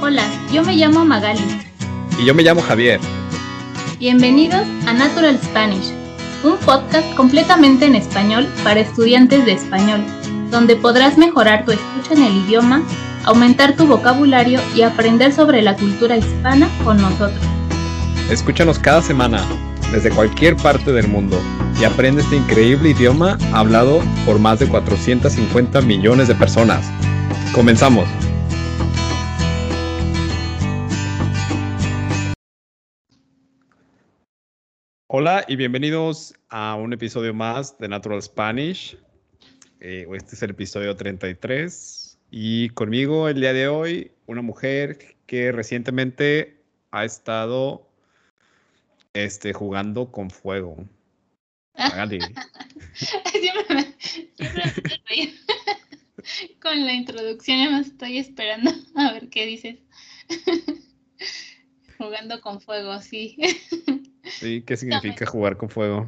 Hola, yo me llamo Magali. Y yo me llamo Javier. Bienvenidos a Natural Spanish, un podcast completamente en español para estudiantes de español, donde podrás mejorar tu escucha en el idioma, aumentar tu vocabulario y aprender sobre la cultura hispana con nosotros. Escúchanos cada semana, desde cualquier parte del mundo, y aprende este increíble idioma hablado por más de 450 millones de personas. ¡Comenzamos! Hola y bienvenidos a un episodio más de Natural Spanish. Este es el episodio 33 y conmigo el día de hoy una mujer que recientemente ha estado jugando con fuego. Magali. Siempre me hace reír con la introducción, ya me estoy esperando a ver qué dices. Jugando con fuego, sí. Sí, ¿qué significa jugar con fuego?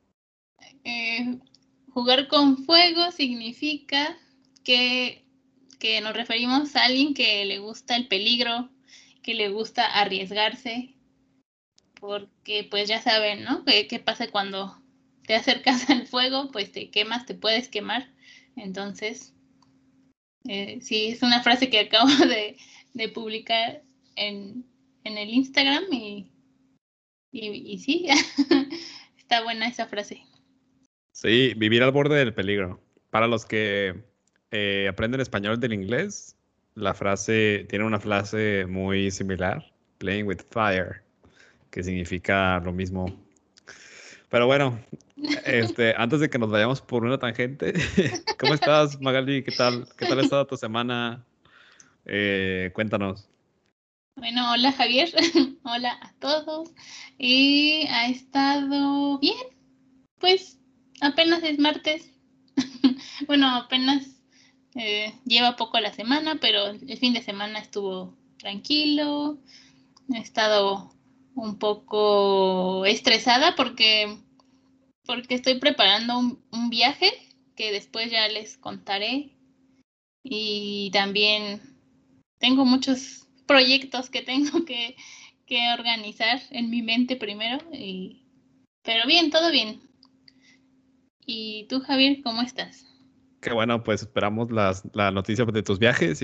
Jugar con fuego significa que nos referimos a alguien que le gusta el peligro, que le gusta arriesgarse, porque pues ya saben, ¿no? ¿Qué pasa cuando te acercas al fuego? Pues te quemas, te puedes quemar. Entonces, sí, es una frase que acabo de publicar en el Instagram y sí, está buena esa frase. Sí, vivir al borde del peligro. Para los que aprenden español del inglés, la frase tiene una frase muy similar, playing with fire, que significa lo mismo. Pero bueno, antes de que nos vayamos por una tangente, ¿cómo estás, Magali? ¿Qué tal ha estado tu semana? Cuéntanos. Bueno, hola Javier, hola a todos. Y ha estado bien, pues apenas es martes. Bueno, apenas lleva poco la semana, pero el fin de semana estuvo tranquilo. He estado un poco estresada porque estoy preparando un viaje que después ya les contaré. Y también tengo muchos proyectos que tengo que organizar en mi mente primero. Pero bien, todo bien. ¿Y tú, Javier, cómo estás? Qué bueno, pues esperamos la noticia de tus viajes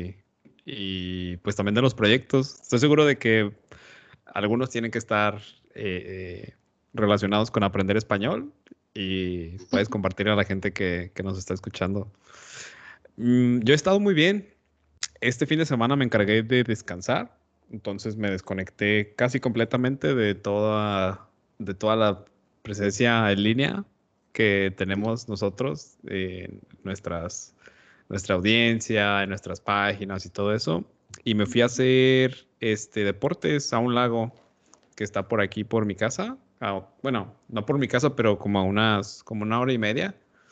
y pues también de los proyectos. Estoy seguro de que algunos tienen que estar relacionados con aprender español y puedes compartir a la gente que nos está escuchando. Yo he estado muy bien. Este fin de semana me encargué de descansar, entonces me desconecté casi completamente de toda la presencia en línea que tenemos nosotros en nuestra audiencia, en nuestras páginas y todo eso. Y me fui a hacer deportes a un lago que está por aquí por mi casa. Bueno, no por mi casa, pero como como una hora y media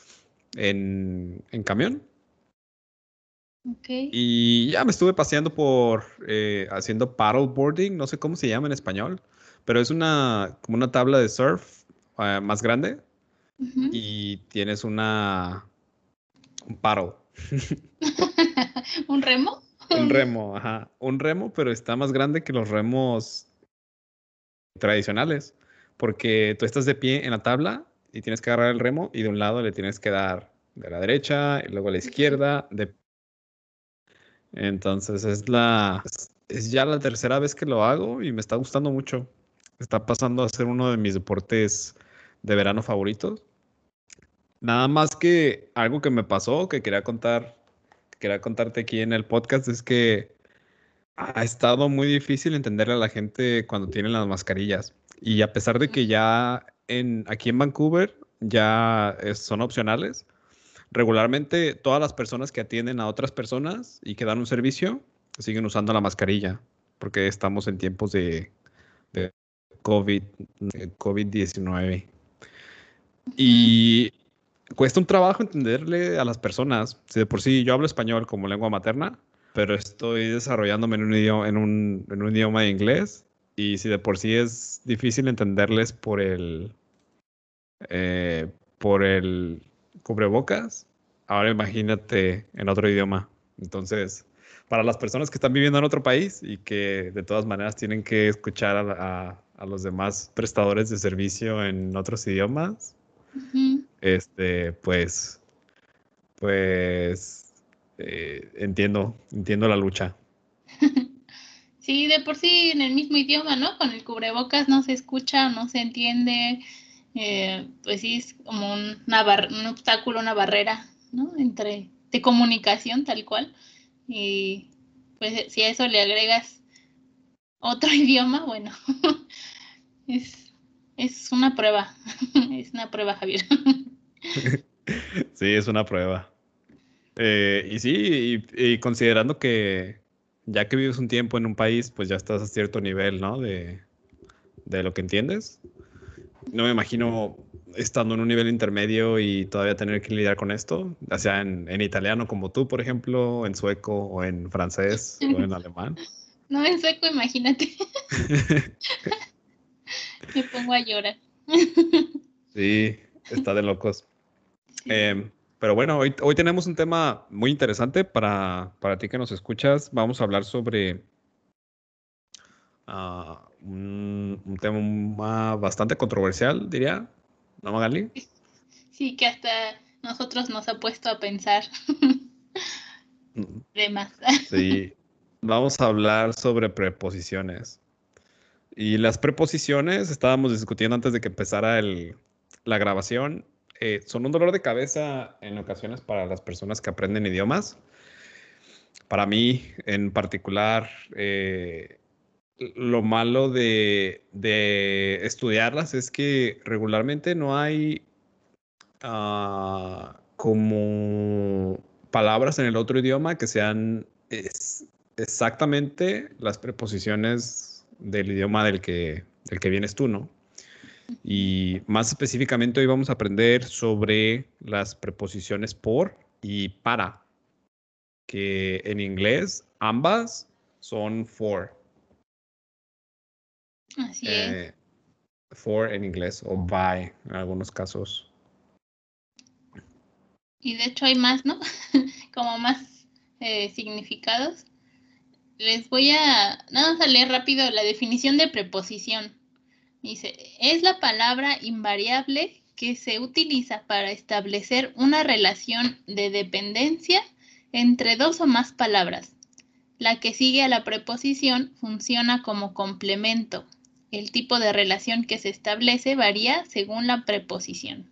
en camión. Okay. Y ya me estuve paseando haciendo paddleboarding, no sé cómo se llama en español, pero es como una tabla de surf más grande Uh-huh. y tienes un paddle. ¿Un remo? Un remo, ajá. Un remo, pero está más grande que los remos tradicionales, porque tú estás de pie en la tabla y tienes que agarrar el remo y de un lado le tienes que dar de la derecha y luego a la izquierda. Entonces es ya la tercera vez que lo hago y me está gustando mucho. Está pasando a ser uno de mis deportes de verano favoritos. Nada más que algo que me pasó que quería contarte aquí en el podcast es que ha estado muy difícil entenderle a la gente cuando tienen las mascarillas. Y a pesar de que ya aquí en Vancouver ya son opcionales, regularmente todas las personas que atienden a otras personas y que dan un servicio siguen usando la mascarilla porque estamos en tiempos de COVID, COVID-19. Uh-huh. Y cuesta un trabajo entenderle a las personas. Si de por sí yo hablo español como lengua materna, pero estoy desarrollándome en un idioma, en un idioma de inglés. Y si de por sí es difícil entenderles por el cubrebocas, ahora imagínate en otro idioma. Entonces, para las personas que están viviendo en otro país y que de todas maneras tienen que escuchar a los demás prestadores de servicio en otros idiomas, Ujú. pues, entiendo la lucha. Sí, de por sí en el mismo idioma, ¿no? Con el cubrebocas no se escucha, no se entiende. Pues sí, es como un obstáculo, una barrera, ¿no? De comunicación tal cual. Y pues si a eso le agregas otro idioma, bueno, es, es una prueba. Es una prueba, Javier. Sí, es una prueba. Y sí, y considerando que ya que vives un tiempo en un país, pues ya estás a cierto nivel, ¿no? De lo que entiendes. No me imagino estando en un nivel intermedio y todavía tener que lidiar con esto, ya sea en italiano como tú, por ejemplo, en sueco o en francés o en alemán. No, en sueco, imagínate. Me pongo a llorar. Sí, está de locos. Sí. Pero bueno, hoy tenemos un tema muy interesante para ti que nos escuchas. Vamos a hablar sobre un tema bastante controversial, diría, ¿no, Magali? Sí, que hasta nosotros nos ha puesto a pensar Mm, de más. Sí, vamos a hablar sobre preposiciones. Y las preposiciones, estábamos discutiendo antes de que empezara la grabación, son un dolor de cabeza en ocasiones para las personas que aprenden idiomas. Para mí, en particular, lo malo de estudiarlas es que regularmente no hay como palabras en el otro idioma que sean exactamente las preposiciones del idioma del que vienes tú, ¿no? Y más específicamente hoy vamos a aprender sobre las preposiciones por y para, que en inglés ambas son for. Así es. Eh, for en inglés o by en algunos casos. Y de hecho hay más, ¿no? Como más significados. Les voy a, nada más a leer rápido la definición de preposición. Dice, es la palabra invariable que se utiliza para establecer una relación de dependencia entre dos o más palabras. La que sigue a la preposición funciona como complemento. El tipo de relación que se establece varía según la preposición.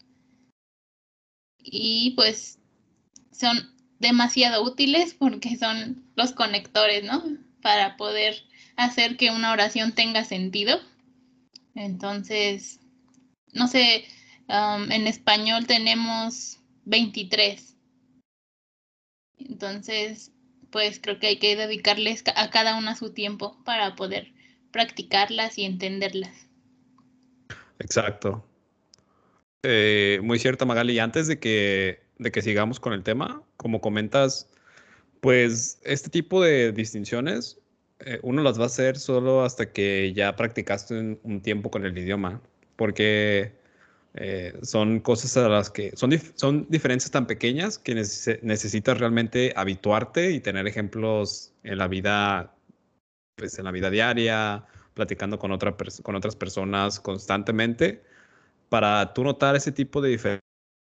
Y pues son demasiado útiles porque son los conectores, ¿no? Para poder hacer que una oración tenga sentido. Entonces, no sé, en español tenemos 23. Entonces, pues creo que hay que dedicarles a cada una su tiempo para poder practicarlas y entenderlas. Exacto. Muy cierto, Magali. Y antes de que sigamos con el tema, como comentas, pues este tipo de distinciones uno las va a hacer solo hasta que ya practicaste un tiempo con el idioma, porque son cosas a las que son diferencias tan pequeñas que necesitas realmente habituarte y tener ejemplos en la vida, pues en la vida diaria, platicando con otras personas constantemente, para tú notar ese tipo de diferencia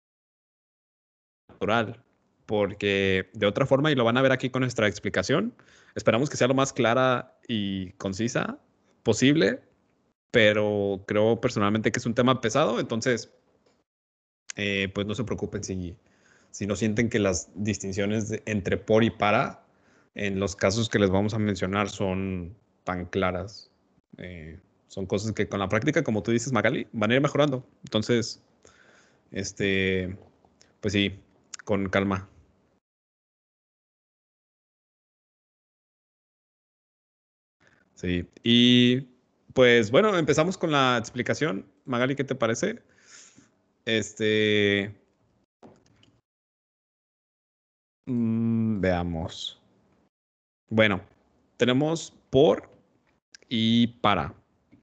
natural, porque de otra forma, y lo van a ver aquí con nuestra explicación, esperamos que sea lo más clara y concisa posible, pero creo personalmente que es un tema pesado, entonces, pues no se preocupen si no sienten que las distinciones entre por y para, en los casos que les vamos a mencionar, son tan claras. Son cosas que con la práctica, como tú dices, Magali, van a ir mejorando. Entonces, este, pues sí, con calma. Sí, y pues bueno, empezamos con la explicación. Magali, ¿qué te parece? Este, veamos. Bueno, tenemos por y para.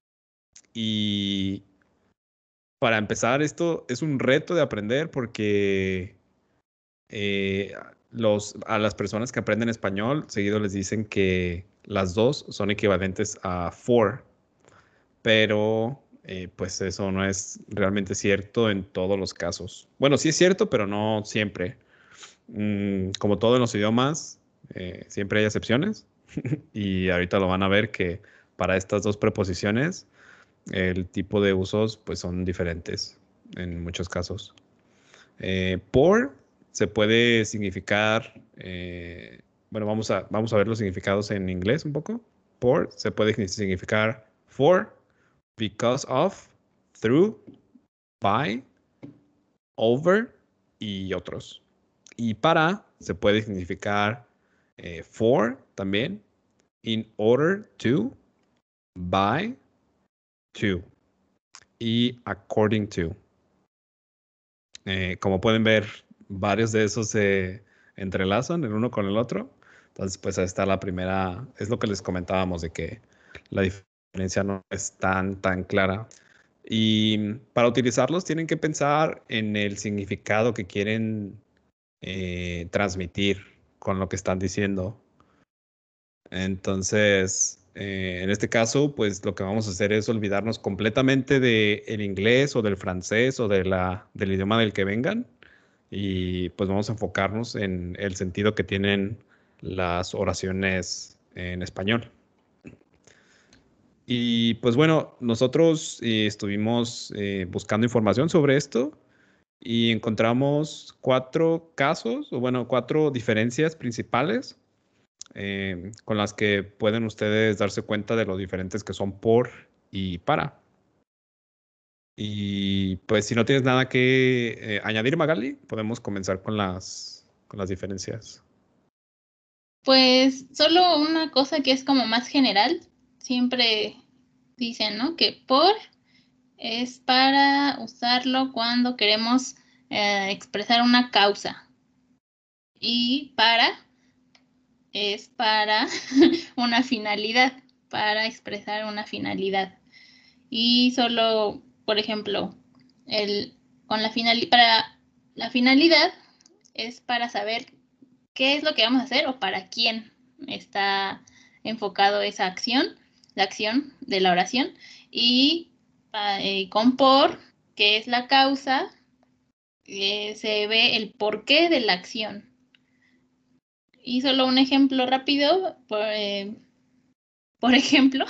Y para empezar, esto es un reto de aprender porque a las personas que aprenden español, seguido les dicen que las dos son equivalentes a for, pero pues eso no es realmente cierto en todos los casos. Bueno, sí es cierto, pero no siempre. Como todo en los idiomas, siempre hay excepciones y ahorita lo van a ver que para estas dos preposiciones el tipo de usos pues son diferentes en muchos casos. Por se puede significar, bueno, vamos a ver los significados en inglés un poco. Por se puede significar for, because of, through, by, over y otros. Y para se puede significar for también, in order to, by, to y according to. Como pueden ver, varios de esos se entrelazan el uno con el otro. Entonces, pues ahí está la primera, es lo que les comentábamos de que la diferencia no es tan clara. Y para utilizarlos tienen que pensar en el significado que quieren transmitir con lo que están diciendo. Entonces, en este caso, pues lo que vamos a hacer es olvidarnos completamente del inglés o del francés o del idioma del que vengan y pues vamos a enfocarnos en el sentido que tienen las oraciones en español. Y pues bueno, nosotros estuvimos buscando información sobre esto y encontramos 4 casos, o bueno, 4 diferencias principales con las que pueden ustedes darse cuenta de lo diferentes que son por y para. Y pues si no tienes nada que añadir, Magali, podemos comenzar con las diferencias. Pues solo una cosa que es como más general, siempre dicen, ¿no? Que por es para usarlo cuando queremos expresar una causa y para es para una finalidad, para expresar una finalidad. Y solo, por ejemplo, para la finalidad es para saber qué es lo que vamos a hacer o para quién está enfocado esa acción, la acción de la oración. Y con por, que es la causa, se ve el porqué de la acción. Y solo un ejemplo rápido, por ejemplo,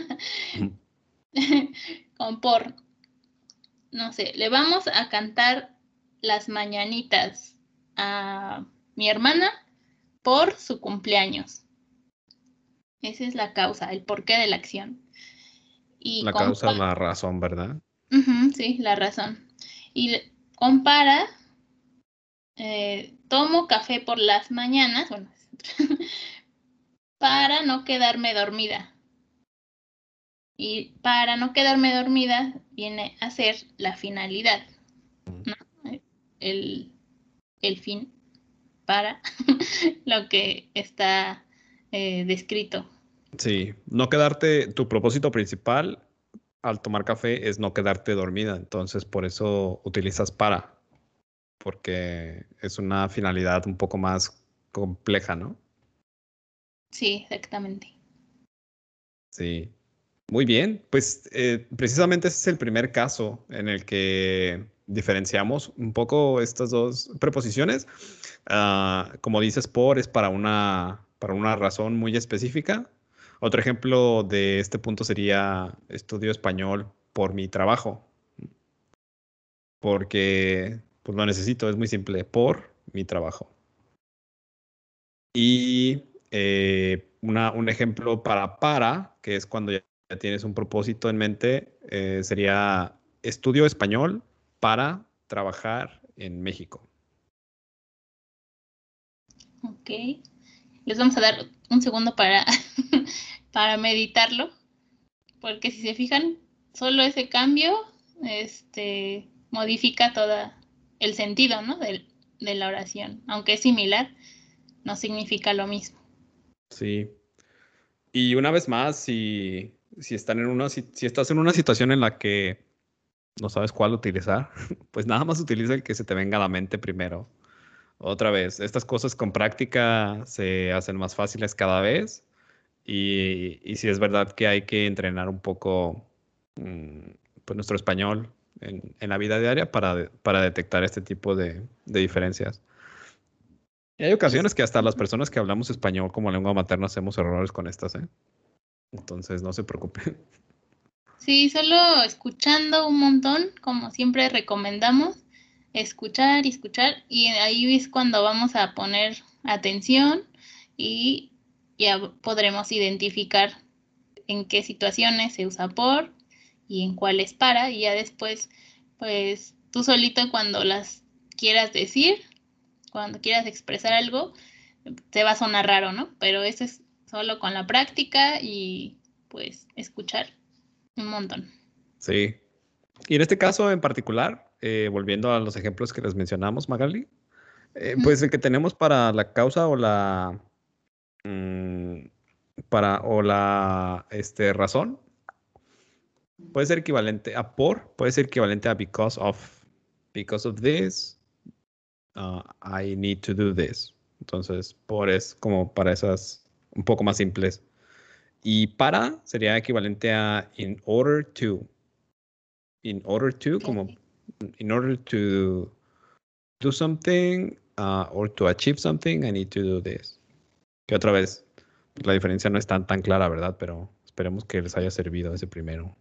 con por, no sé, le vamos a cantar las mañanitas a mi hermana por su cumpleaños. Esa es la causa, el porqué de la acción. Y La causa o la razón, ¿verdad? sí, la razón. Y compara, tomo café por las mañanas, bueno, para no quedarme dormida. Y para no quedarme dormida viene a ser la finalidad, ¿no? El, el fin para lo que está descrito. Sí, no quedarte, tu propósito principal al tomar café es no quedarte dormida, entonces por eso utilizas para, porque es una finalidad un poco más compleja, ¿no? Sí, exactamente. Sí, muy bien, pues precisamente ese es el primer caso en el que diferenciamos un poco estas dos preposiciones. Como dices, por es para una razón muy específica. Otro ejemplo de este punto sería estudio español por mi trabajo, porque pues lo necesito, es muy simple, por mi trabajo. Y un ejemplo para, que es cuando ya tienes un propósito en mente, sería estudio español para trabajar en México. Ok. Les vamos a dar un segundo para, para meditarlo, porque si se fijan, solo ese cambio modifica todo el sentido, ¿no? de la oración. Aunque es similar, no significa lo mismo. Sí. Y una vez más, si estás en una situación en la que no sabes cuál utilizar, pues nada más utiliza el que se te venga a la mente primero. otra vez, estas cosas con práctica se hacen más fáciles cada vez y sí es verdad que hay que entrenar un poco pues nuestro español en la vida diaria para detectar este tipo de diferencias. Y hay Pues, ocasiones que hasta las personas que hablamos español como lengua materna hacemos errores con estas, ¿eh? Entonces no se preocupen. sí, solo escuchando un montón, como siempre recomendamos, escuchar y escuchar, y ahí es cuando vamos a poner atención y ya podremos identificar en qué situaciones se usa por y en cuáles para, y ya después, pues tú solito cuando las quieras decir, cuando quieras expresar algo, te va a sonar raro, ¿no? Pero eso es solo con la práctica y pues escuchar un montón. Sí. Y en este caso en particular, volviendo a los ejemplos que les mencionamos, Magali, pues el que tenemos para la causa o la mm, razón puede ser equivalente a por, puede ser equivalente a because of this, I need to do this. Entonces, por es como para esas un poco más simples. Y para sería equivalente a in order to. In order to, como Okay. in order to do something or to achieve something, I need to do this. Que otra vez, la diferencia no es tan clara, ¿verdad? Pero esperemos que les haya servido ese primero.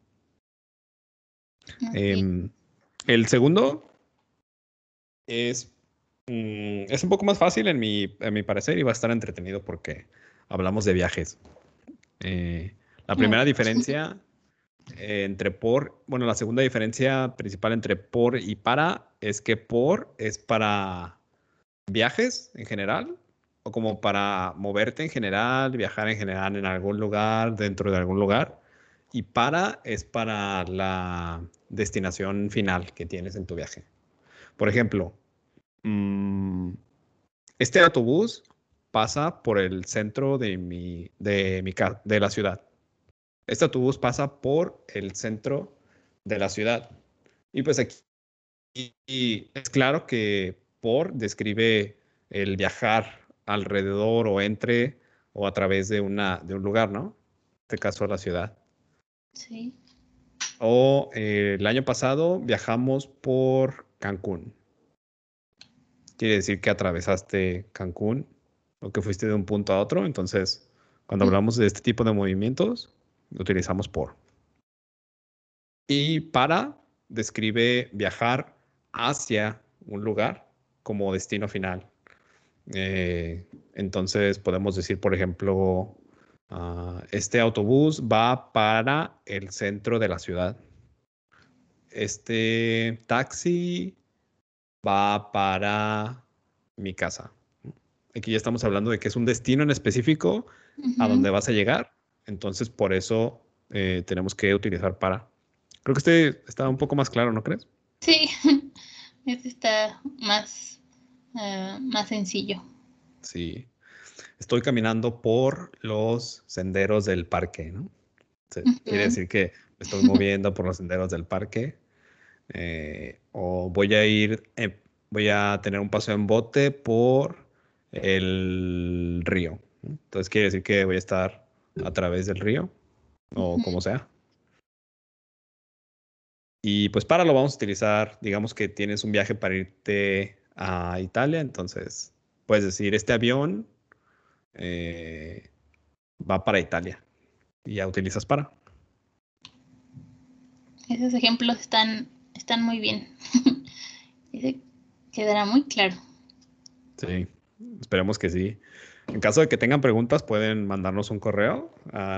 Okay. El segundo es, es un poco más fácil en mi parecer y va a estar entretenido porque hablamos de viajes. La A primera ver. diferencia entre por, bueno, la segunda diferencia principal entre por y para es que por es para viajes en general o como para moverte en general, viajar en general en algún lugar, dentro de algún lugar. Y para es para la destinación final que tienes en tu viaje. Por ejemplo, mm, este autobús pasa por el centro de la ciudad. Este autobús pasa por el centro de la ciudad. Y pues aquí y es claro que por describe el viajar alrededor o entre o a través de un lugar, ¿no? En este caso la ciudad. Sí. O el año pasado viajamos por Cancún. Quiere decir que atravesaste Cancún o que fuiste de un punto a otro. Entonces, cuando hablamos de este tipo de movimientos, utilizamos por. Y para describe viajar hacia un lugar como destino final. Entonces podemos decir, por ejemplo, este autobús va para el centro de la ciudad. Este taxi va para mi casa. Aquí ya estamos hablando de que es un destino en específico a Ujú. donde vas a llegar. Entonces, por eso tenemos que utilizar para. Creo que este está un poco más claro, ¿no crees? Sí, este está más sencillo. Sí. Estoy caminando por los senderos del parque, ¿no? Quiere Ujú. decir que me estoy moviendo por los senderos del parque. O voy a tener un paseo en bote por el río, ¿no? Entonces quiere decir que voy a estar a través del río o como sea. Y pues para lo vamos a utilizar, digamos que tienes un viaje para irte a Italia, entonces puedes decir, este avión eh, va para Italia y ya utilizas para. Esos ejemplos están muy bien. Ese quedará muy claro. Sí, esperemos que sí. En caso de que tengan preguntas, pueden mandarnos un correo a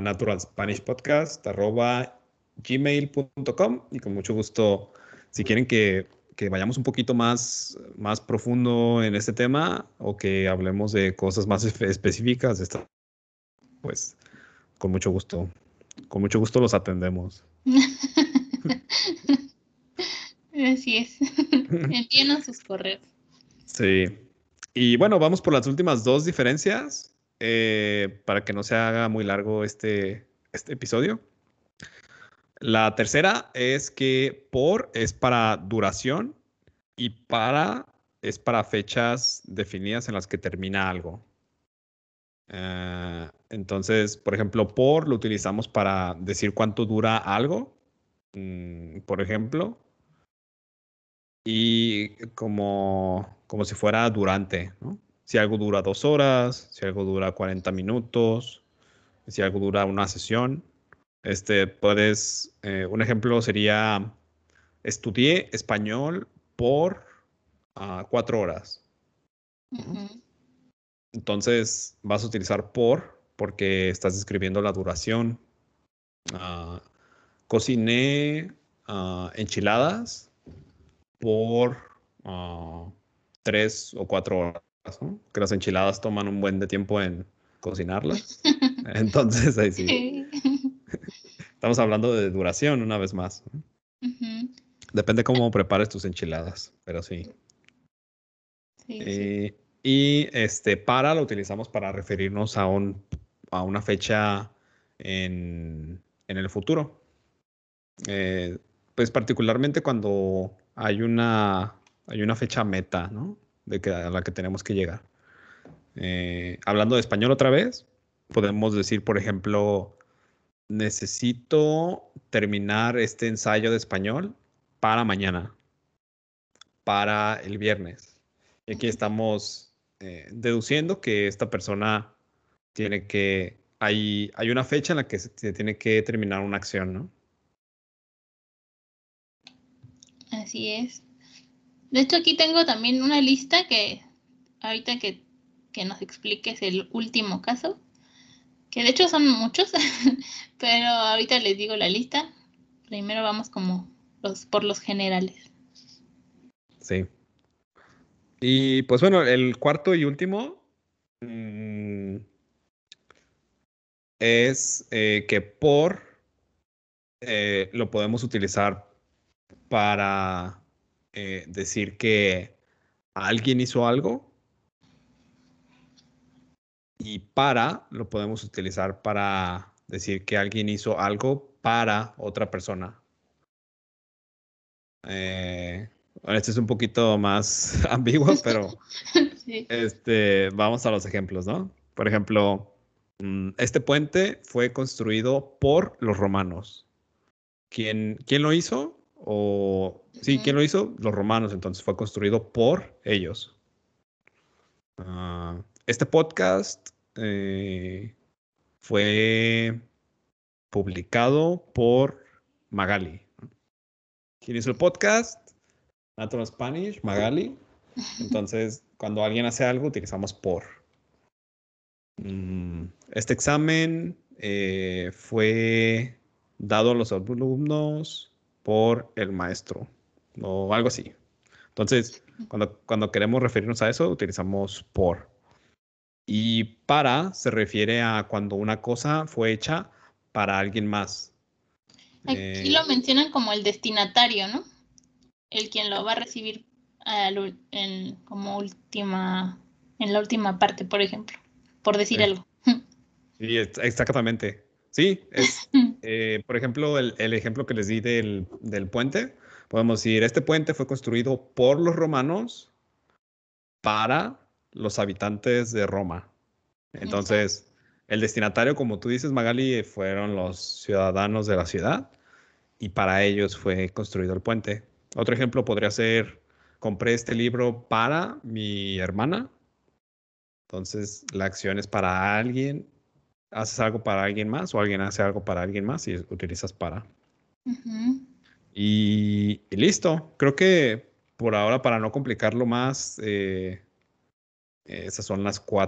naturalspanishpodcast@gmail.com y con mucho gusto, si quieren que vayamos un poquito más profundo en este tema o que hablemos de cosas más específicas, pues con mucho gusto los atendemos. Así es. Envíenos sus correos. Sí. Y bueno, vamos por las últimas dos diferencias para que no se haga muy largo este episodio. La tercera es que por es para duración y para es para fechas definidas en las que termina algo. Entonces, por ejemplo, por lo utilizamos para decir cuánto dura algo, por ejemplo, y como si fuera durante, ¿no? Si algo dura 2 horas, si algo dura 40 minutos, si algo dura una sesión. Un ejemplo sería, estudié español por 4 horas. Ujú. Entonces vas a utilizar porque estás describiendo la duración. Ah, cociné enchiladas por ah, 3 o 4 horas, ¿no? Que las enchiladas toman un buen de tiempo en cocinarlas. Entonces, ahí sí. Sí. Estamos hablando de duración una vez más, ¿no? Ujú. Depende cómo prepares tus enchiladas, pero sí. Sí, sí. Y lo utilizamos para referirnos a una fecha en el futuro. Eh, pues particularmente cuando hay una fecha meta, ¿no? A la que tenemos que llegar. Hablando de español otra vez, podemos decir, por ejemplo, necesito terminar este ensayo de español para mañana, para el viernes. Y aquí estamos deduciendo que esta persona hay una fecha en la que se tiene que terminar una acción, ¿no? Así es. De hecho, aquí tengo también una lista que ahorita que nos expliques el último caso, que de hecho son muchos, pero ahorita les digo la lista. Primero vamos como por los generales. Sí. Y pues bueno, el cuarto y último mm, es que lo podemos utilizar para decir que alguien hizo algo, y lo podemos utilizar para decir que alguien hizo algo para otra persona. Bueno, este es un poquito más ambiguo, pero Sí. vamos a los ejemplos, ¿no? Por ejemplo, este puente fue construido por los romanos. ¿Quién lo hizo? Sí, ¿quién Ujú. lo hizo? Los romanos, entonces fue construido por ellos. Este podcast fue publicado por Magali. ¿Quién hizo el podcast? Natural Spanish, Magali. Entonces, cuando alguien hace algo, utilizamos por. Este examen fue dado a los alumnos por el maestro o algo así. Entonces, cuando queremos referirnos a eso, utilizamos por. Y para se refiere a cuando una cosa fue hecha para alguien más. Aquí Eh, lo mencionan como el destinatario, ¿no? El quien lo va a recibir como en la última parte, por ejemplo, por decir sí, algo. sí, exactamente. Sí, por ejemplo, el ejemplo que les di del puente, podemos decir, este puente fue construido por los romanos para los habitantes de Roma. Exacto. Entonces, el destinatario, como tú dices, Magali, fueron los ciudadanos de la ciudad y para ellos fue construido el puente. Otro ejemplo podría ser, compré este libro para mi hermana. Entonces, la acción es para alguien, haces algo para alguien más o alguien hace algo para alguien más y utilizas para. Ujú. Y listo. Creo que por ahora, para no complicarlo más, esas son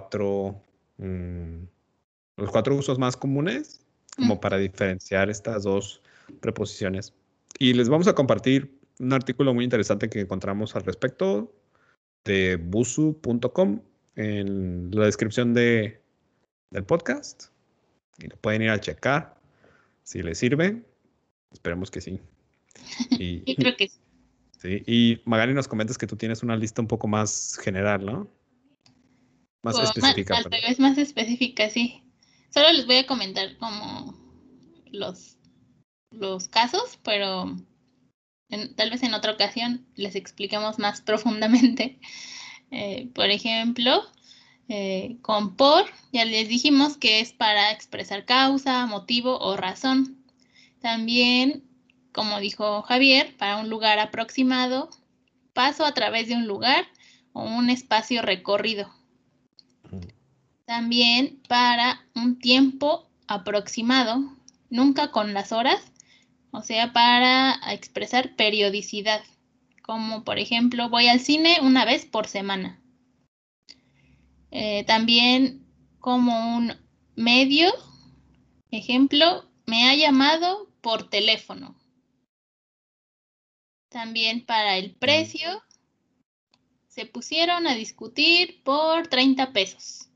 mm, los cuatro usos más comunes, como para diferenciar estas dos preposiciones. Y les vamos a compartir un artículo muy interesante que encontramos al respecto de busu.com en la descripción del podcast. Y lo pueden ir a checar si les sirve. Esperemos que sí. Y, Yo creo que sí. sí. Y Magali, nos comentas que tú tienes una lista un poco más general, ¿no? Más específica, Al perdón. revés, más específica, sí. Solo les voy a comentar como los, los casos, pero tal vez en otra ocasión les expliquemos más profundamente. Por ejemplo, con por, ya les dijimos que es para expresar causa, motivo o razón. También, como dijo Javier, para un lugar aproximado, paso a través de un lugar o un espacio recorrido. También para un tiempo aproximado, nunca con las horas, o sea, para expresar periodicidad, como por ejemplo, voy al cine una vez por semana. También como un medio, ejemplo, me ha llamado por teléfono. También para el precio, se pusieron a discutir por 30 pesos.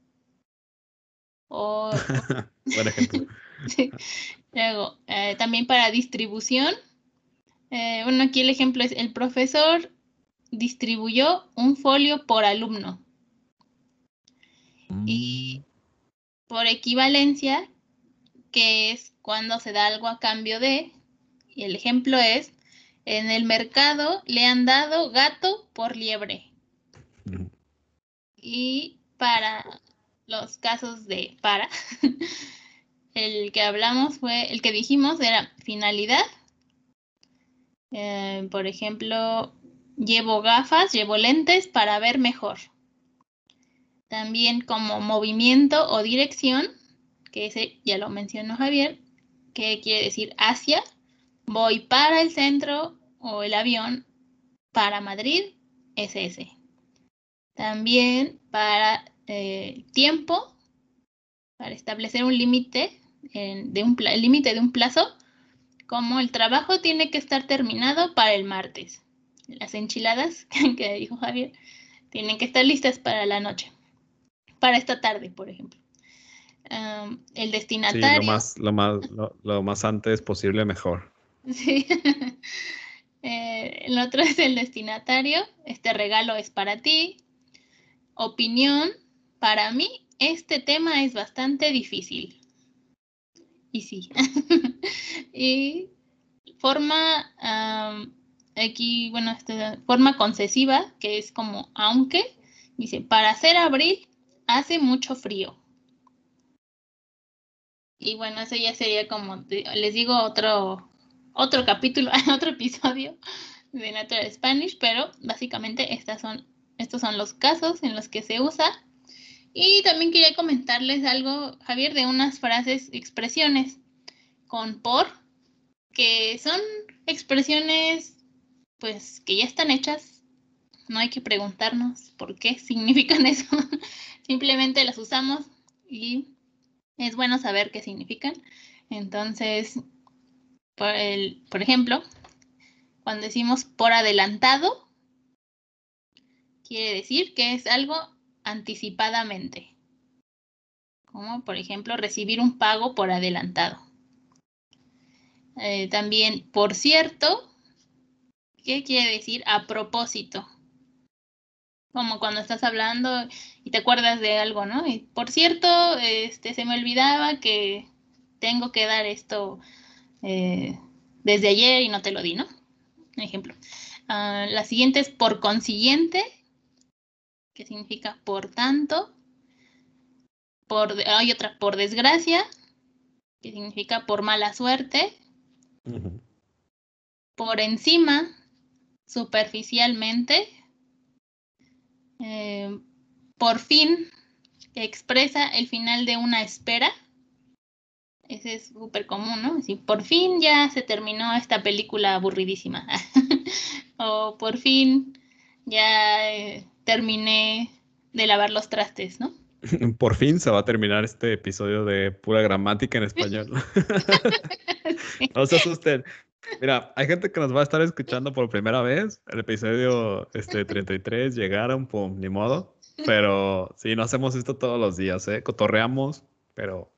Buen ejemplo. Sí. Luego, también para distribución, bueno, aquí el ejemplo es el profesor distribuyó un folio por alumno. Y por equivalencia, que es cuando se da algo a cambio de, y el ejemplo es, en el mercado le han dado gato por liebre. Y para los casos de para, el que hablamos fue, el que dijimos era finalidad. Por ejemplo, llevo gafas, llevo lentes para ver mejor. También como movimiento o dirección, que ese ya lo mencionó Javier, que quiere decir hacia, voy para el centro o el avión para Madrid, SS. También para tiempo, para establecer un límite, el límite de un plazo, como el trabajo tiene que estar terminado para el martes. Las enchiladas, que dijo Javier, tienen que estar listas para la noche, para esta tarde, por ejemplo. El destinatario. Sí, lo más antes posible, mejor. Sí. El otro es el destinatario. Este regalo es para ti. Opinión. Para mí, este tema es bastante difícil. Y sí. Y forma, aquí, bueno, forma concesiva, que es como aunque. Dice, para ser abril hace mucho frío. Y bueno, eso ya sería como, les digo, otro capítulo, otro episodio de Natural Spanish, pero básicamente estos son los casos en los que se usa. Y también quería comentarles algo, Javier, de unas frases, expresiones con por, que son expresiones pues que ya están hechas, no hay que preguntarnos por qué significan eso, simplemente las usamos y es bueno saber qué significan. Entonces, por ejemplo, cuando decimos por adelantado, quiere decir que es algo anticipadamente. Como, por ejemplo, recibir un pago por adelantado. También, por cierto, ¿qué quiere decir a propósito? Como cuando estás hablando y te acuerdas de algo, ¿no? Y por cierto, se me olvidaba que tengo que dar esto desde ayer y no te lo di, ¿no? Un ejemplo. La siguiente es por consiguiente, que significa por tanto. Hay otra por desgracia, que significa por mala suerte. Por encima, superficialmente. Por fin, que expresa el final de una espera. Ese es súper común, ¿no? Así, por fin ya se terminó esta película aburridísima. O por fin ya terminé de lavar los trastes, ¿no? Por fin se va a terminar este episodio de pura gramática en español. Sí. No se asusten. Mira, hay gente que nos va a estar escuchando por primera vez. El episodio 33 llegaron, pum, ni modo. Pero sí, no hacemos esto todos los días, ¿eh? Cotorreamos, pero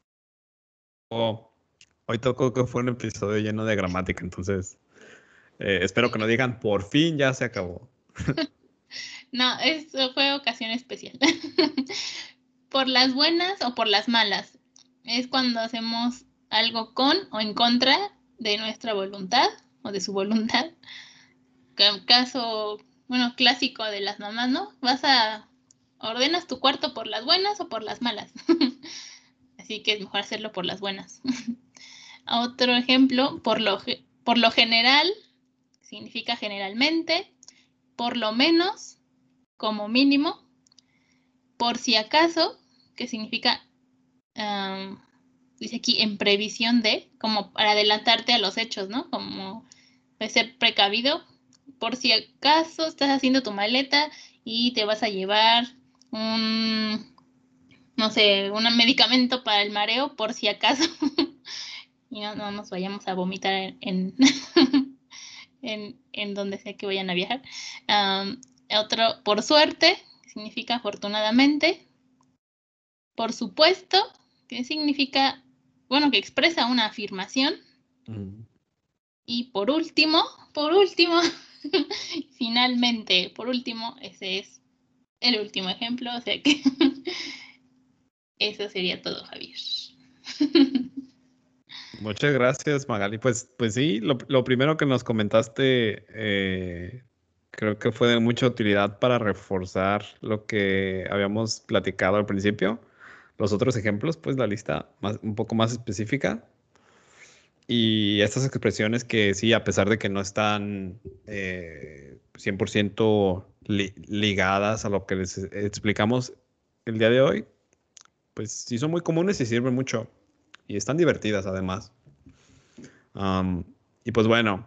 hoy tocó que fue un episodio lleno de gramática, entonces espero que no digan por fin ya se acabó. No, eso fue ocasión especial. Por las buenas o por las malas. Es cuando hacemos algo con o en contra de nuestra voluntad o de su voluntad. caso, bueno, clásico de las mamás, ¿no? Ordenas tu cuarto por las buenas o por las malas. Así que es mejor hacerlo por las buenas. Otro ejemplo, por lo general, significa generalmente, por lo menos, como mínimo, por si acaso, que significa, dice aquí, en previsión de, como para adelantarte a los hechos, ¿no? Como de ser precavido, por si acaso estás haciendo tu maleta y te vas a llevar no sé, un medicamento para el mareo, por si acaso, y no nos vayamos a vomitar en donde sea que vayan a viajar. Otro, por suerte, significa afortunadamente. Por supuesto, que significa, bueno, que expresa una afirmación. Y por último, finalmente, por último, ese es el último ejemplo, o sea que eso sería todo, Javier. Muchas gracias, Magali. Pues sí, lo primero que nos comentaste creo que fue de mucha utilidad para reforzar lo que habíamos platicado al principio. Los otros ejemplos, pues la lista un poco más específica. Y estas expresiones que sí, a pesar de que no están 100% ligadas a lo que les explicamos el día de hoy, pues sí son muy comunes y sirven mucho. Y están divertidas además. Y pues bueno,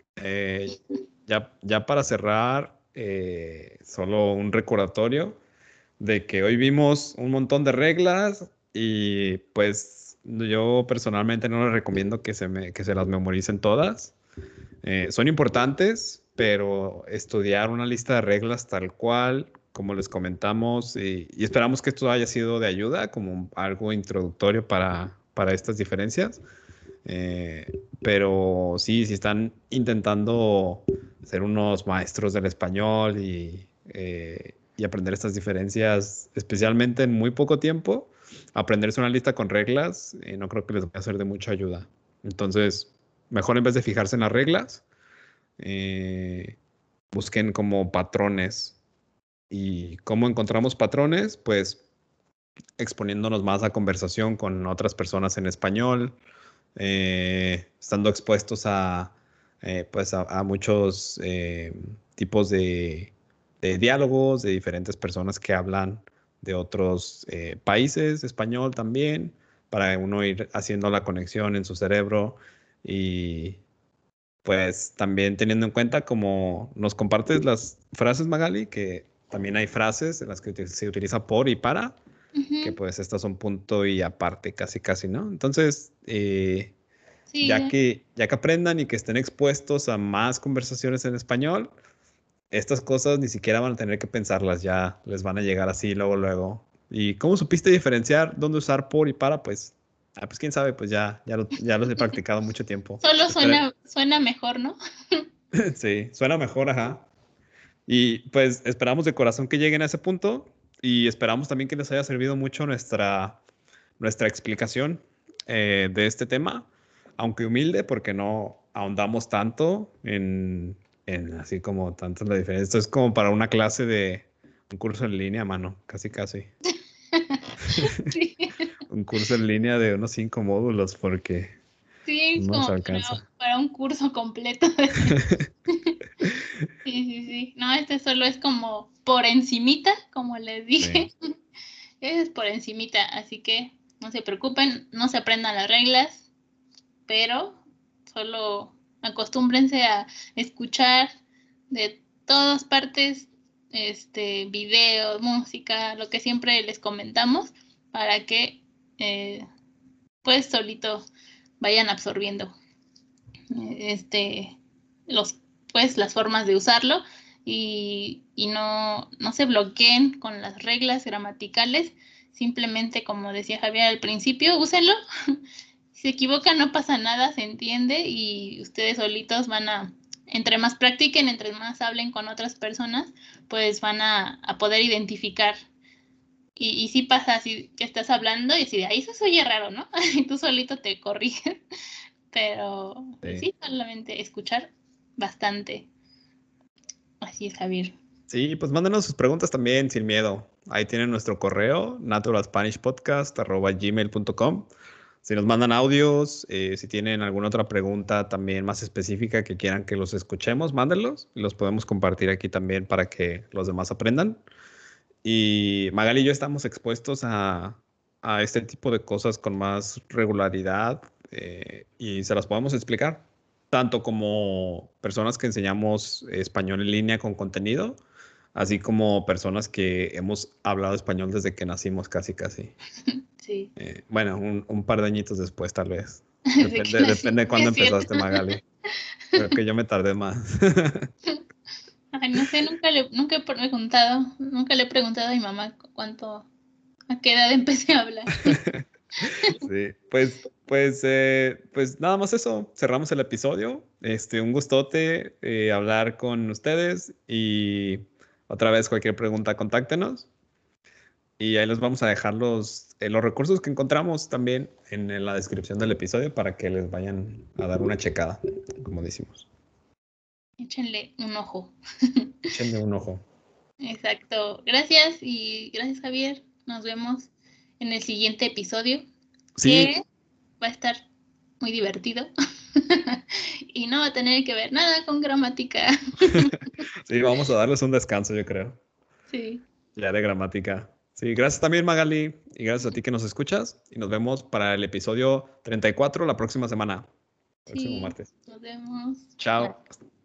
ya para cerrar, solo un recordatorio de que hoy vimos un montón de reglas y pues yo personalmente no les recomiendo que se las memoricen todas. Son importantes, pero estudiar una lista de reglas tal cual, como les comentamos, y esperamos que esto haya sido de ayuda, como algo introductorio para estas diferencias. Pero sí, si están intentando ser unos maestros del español y aprender estas diferencias, especialmente en muy poco tiempo, aprenderse una lista con reglas, no creo que les vaya a ser de mucha ayuda. Entonces, mejor en vez de fijarse en las reglas, busquen como patrones. ¿Y cómo encontramos patrones? Pues exponiéndonos más a conversación con otras personas en español, estando expuestos pues a muchos tipos de diálogos de diferentes personas que hablan de otros países, español también, para uno ir haciendo la conexión en su cerebro y pues también teniendo en cuenta como nos compartes las frases, Magali, que también hay frases en las que se utiliza por y para, que pues estas son punto y aparte, casi, casi, ¿no? Entonces, Sí, ya que aprendan y que estén expuestos a más conversaciones en español, estas cosas ni siquiera van a tener que pensarlas, ya les van a llegar así luego, luego. ¿Y cómo supiste diferenciar dónde usar por y para? Pues quién sabe, pues ya los he practicado mucho tiempo. solo suena mejor, ¿no? Sí, suena mejor, ajá. Y pues esperamos de corazón que lleguen a ese punto y esperamos también que les haya servido mucho nuestra explicación de este tema, aunque humilde, porque no ahondamos tanto en así como tanto la diferencia. Esto es como para una clase de un curso en línea, mano, casi, casi. Sí. Un curso en línea de unos 5 módulos, porque Sí, es no nos como alcanza. para un curso completo. Sí, sí, sí. No, este solo es como por encimita, como les Sí. dije. Es por encimita, así que no se preocupen, no se aprendan las reglas, pero solo acostúmbrense a escuchar de todas partes, videos, música, lo que siempre les comentamos, para que pues solito vayan absorbiendo este los pues las formas de usarlo y no se bloqueen con las reglas gramaticales, simplemente como decía Javier al principio, úsenlo. Si se equivocan no pasa nada, se entiende y ustedes solitos entre más practiquen, entre más hablen con otras personas, pues van a poder identificar. Y sí pasa así que estás hablando y así de ahí eso se oye raro, ¿no? Y tú solito te corriges, pero pues Sí. sí, solamente escuchar bastante. Así es, Javier. Sí, pues mándenos sus preguntas también, sin miedo. Ahí tienen nuestro correo, naturalspanishpodcast@gmail.com. Si nos mandan audios, si tienen alguna otra pregunta también más específica que quieran que los escuchemos, mándenlos y los podemos compartir aquí también para que los demás aprendan. Y Magali y yo estamos expuestos a este tipo de cosas con más regularidad y se las podemos explicar, tanto como personas que enseñamos español en línea con contenido, así como personas que hemos hablado español desde que nacimos casi, casi. Sí. Bueno, un par de añitos después, tal vez. Desde que nací. Depende de Sí, cuándo es cierto. empezaste, Magali. Creo que yo me tardé más. Ay, no sé, nunca he preguntado, nunca le he preguntado a mi mamá a qué edad empecé a hablar. Sí, pues nada más eso. Cerramos el episodio. Un gustote hablar con ustedes y otra vez cualquier pregunta, contáctenos. Y ahí les vamos a dejar los recursos que encontramos también en la descripción del episodio para que les vayan a dar una checada, como decimos. Échenle un ojo. Échenle un ojo. Exacto. Gracias y gracias, Javier. Nos vemos en el siguiente episodio, Sí, que va a estar muy divertido y no va a tener que ver nada con gramática. sí, vamos a darles un descanso, yo creo. Sí. Ya de gramática. Sí, gracias también, Magali, y gracias a ti que nos escuchas. Y nos vemos para el episodio 34 la próxima semana, próximo Sí, martes. nos vemos. Chao.